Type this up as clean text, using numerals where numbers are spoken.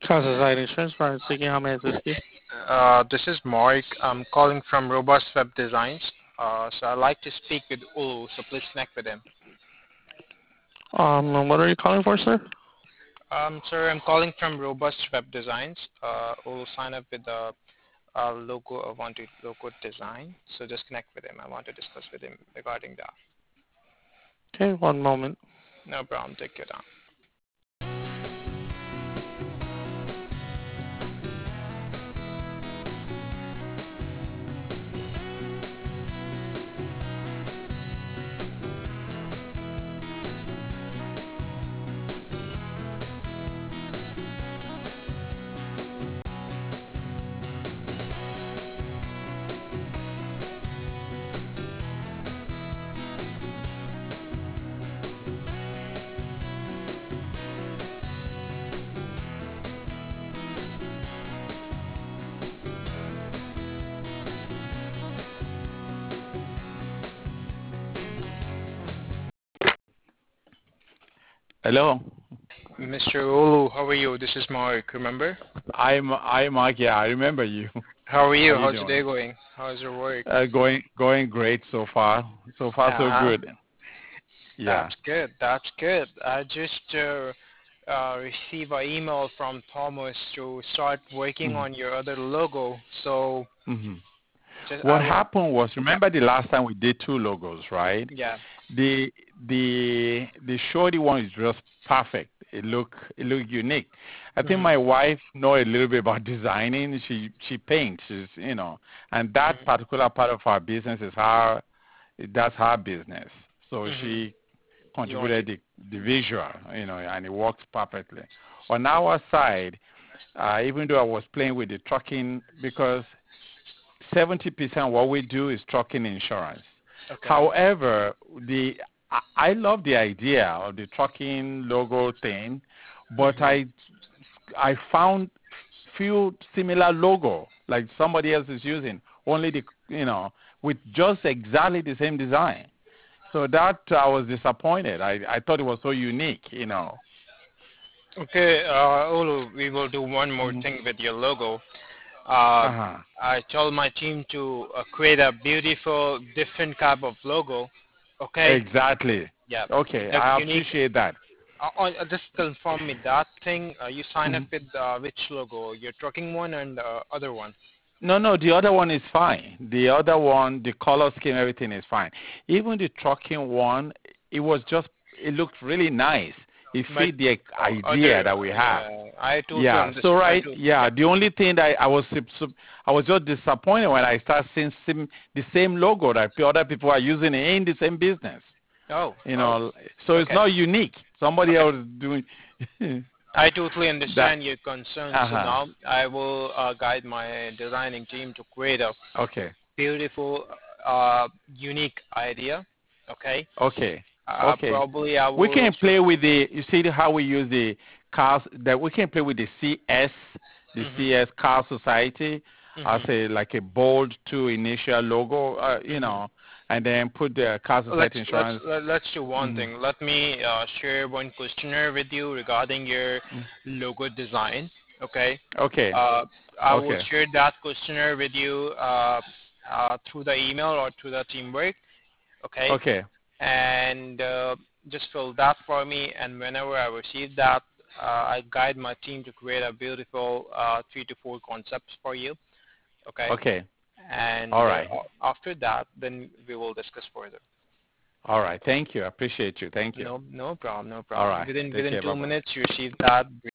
Society Insurance, Brian speaking. How may I assist you? This is Mark. I'm calling from Robust Web Designs. So I'd like to speak with Ulu, so please connect with him. What are you calling for, sir? Sir, I'm calling from Robust Web Designs. Ulu sign up with a logo. I want to logo design. So just connect with him. I want to discuss with him regarding that. Okay, one moment. No problem. Take your time. Hello. Mr. Ulu, how are you? This is Mark. Remember? I'm Mark. Yeah, I remember you. How are How you? you How's your doing? day going? How's your work? Going great so far. So far so Uh, good. Yeah. That's good. That's good. I just received an email from Thomas to start working hmm on your other logo. So hmm just I What was happened was, yeah remember the last time we did two logos, right? yeah. The the shorty one is just perfect. It look unique. I think Mhm. my wife know a little bit about designing. She paints, and that Mhm. particular part of our business is that's her business. So Mhm. she You want to? contributed the visual, and it works perfectly. On our side, even though I was playing with the trucking, because 70% what we do is trucking insurance. Okay. However, I love the idea of the trucking logo thing, but Mhm. I found few similar logo like somebody else is using, only with just exactly the same design. So that I was disappointed. I thought it was so unique. Okay. Olu, we will do one more Mhm. thing with your logo. Uh, Uh-huh. I told my team to create a beautiful, different type of logo. Okay. Exactly. Yeah. With Okay, the I unique. appreciate that. Just confirm me that thing. You sign up Mhm. with which logo? Your trucking one and the other one. No, no, the other one is fine. The other one, the color scheme, everything is fine. Even the trucking one, it looked really nice. It But fit the idea other, that we have. yeah, I totally Yeah. So understand. I right. do. Yeah. Yeah. The only thing that I was just disappointed when I started seeing the same logo that other people are using in the same business. Oh, You oh, know. So it's okay, not unique. Somebody okay. else is doing I totally that. understand your concern. Uh So huh. now I will guide my designing team to create a Okay. beautiful, unique idea. Okay. Okay. Okay. Probably I We will. can play with you see how we use the cars, that we can play with the Mhm. CS Car Society as Mhm. like a bold two initial logo, Mhm. and then put the Car Let's Society let's insurance. let- let's do one hmm thing. Let me share one questionnaire with you regarding your logo design. Okay. Okay. Uh, I will Okay. share that questionnaire with you through the email or through the teamwork. Okay. Okay. And just fill that for me. And whenever I receive that, I guide my team to create a beautiful 3 to 4 concepts for you. Okay. Okay. And All right. after that, then we will discuss further. All right. Thank you. I appreciate you. Thank you. No, no problem, no All problem. right. Within Take within care. Bye two bye. minutes, you receive that